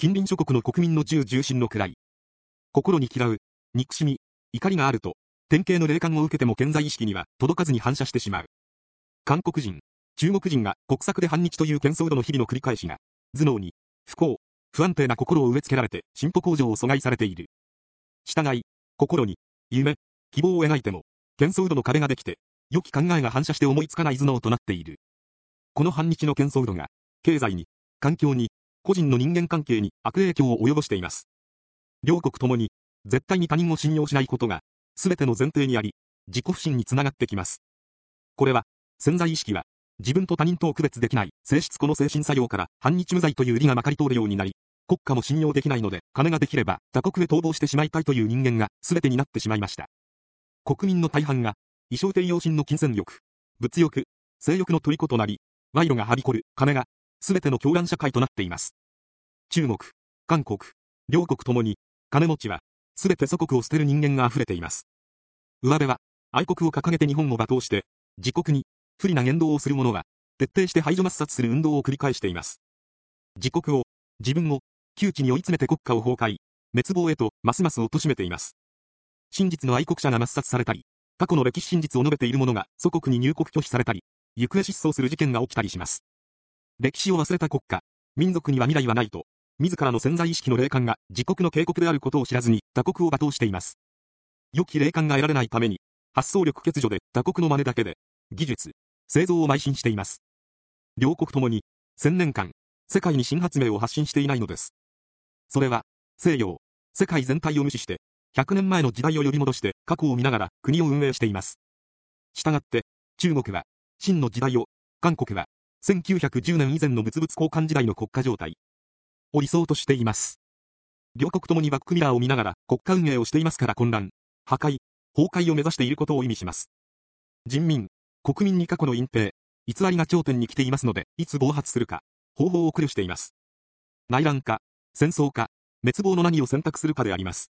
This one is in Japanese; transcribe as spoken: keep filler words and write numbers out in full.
近隣諸国の国民の銃重心の位。心に嫌う、憎しみ、怒りがあると、典型の霊感を受けても健在意識には届かずに反射してしまう。韓国人、中国人が国策で反日という喧騒度の日々の繰り返しが、頭脳に、不幸、不安定な心を植え付けられて進歩向上を阻害されている。従い、心に、夢、希望を描いても、喧騒度の壁ができて、良き考えが反射して思いつかない頭脳となっている。この反日の喧騒度が、経済に、環境に、個人の人間関係に悪影響を及ぼしています。両国ともに、絶対に他人を信用しないことが、すべての前提にあり、自己不信につながってきます。これは、潜在意識は、自分と他人とを区別できない性質この精神作用から反日無罪という理がまかり通るようになり、国家も信用できないので、金ができれば他国へ逃亡してしまいたいという人間が全てになってしまいました。国民の大半が、衣装低用心の金銭欲、物欲、性欲の虜となり、賄賂がはびこる金が、全ての狂乱社会となっています。中国、韓国、両国ともに、金持ちは、全て祖国を捨てる人間が溢れています。上辺は、愛国を掲げて日本を罵倒して、自国に、不利な言動をする者は、徹底して排除抹殺する運動を繰り返しています。自国を、自分を、窮地に追い詰めて国家を崩壊、滅亡へと、ますます貶めています。真実の愛国者が抹殺されたり、過去の歴史真実を述べている者が祖国に入国拒否されたり、行方失踪する事件が起きたりします。歴史を忘れた国家、民族には未来はないと、自らの潜在意識の霊感が自国の警告であることを知らずに他国を罵倒しています。良き霊感が得られないために、発想力欠如で他国の真似だけで、技術、製造を邁進しています。両国ともに、千年間、世界に新発明を発信していないのです。それは、西洋、世界全体を無視して、ひゃくねんまえの時代を呼び戻して過去を見ながら国を運営しています。したがって、中国は、秦の時代を、韓国は、せんきゅうひゃくじゅうねん以前の物々交換時代の国家状態を理想としています。両国ともにバックミラーを見ながら国家運営をしていますから混乱、破壊、崩壊を目指していることを意味します。人民、国民に過去の隠蔽、偽りが頂点に来ていますので、いつ暴発するか、方法を苦慮しています。内乱か、戦争か、滅亡の何を選択するかであります。